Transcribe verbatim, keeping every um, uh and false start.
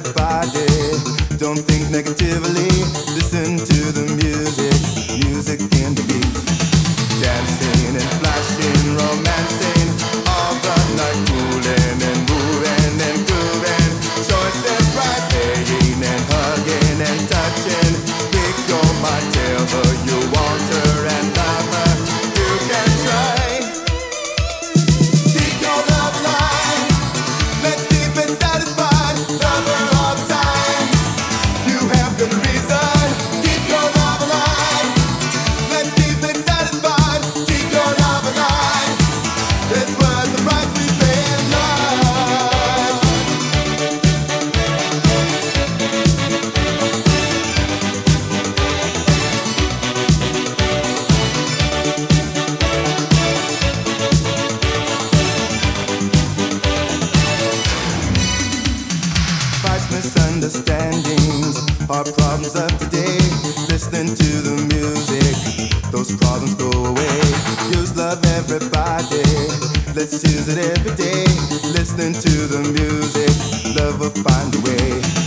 everybody. Don't think negatively, listen to the music, music in the beat. Dancing and flashing, romancing, all the night cooling and moving and grooving. Choices right, playing and hugging and touching. Speak your mind, tell her you want her and love her. You can try. Keep your love alive. Let's keep it satisfied. Love her all the time. You have good reason. Keep your love alive. Let's keep it satisfied. Keep your love alive. It's worth the price we pay in life. Fights, misunderstandings are problems of today. Listening to the music, those problems go away. Use love everybody, let's use it every day. Listening to the music, love will find a way.